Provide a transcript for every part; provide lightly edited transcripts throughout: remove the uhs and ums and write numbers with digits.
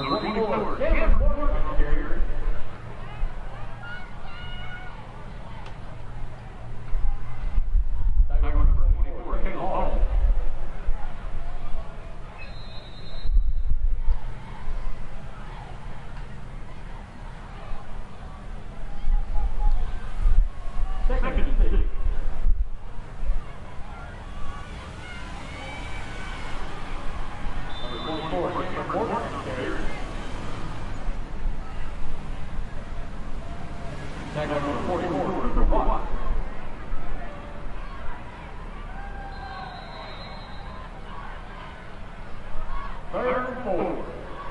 24, Caleb Porter, carrier. Number 24, Caleb Hall. Second pick. Number 44, Caleb Porter, carrier. Tag number 44, Cooper Watt. Third and 4.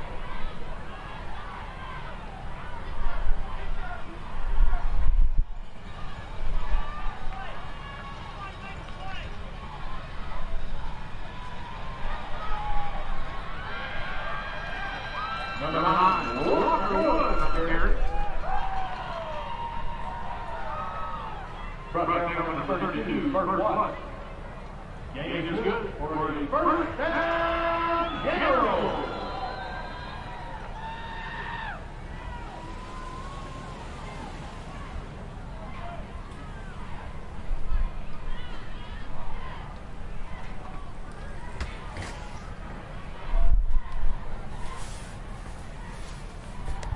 Number 9, Walker Woods, carrier. Brought down number 32, Bert Watt. Game is good for a first down, Yellow.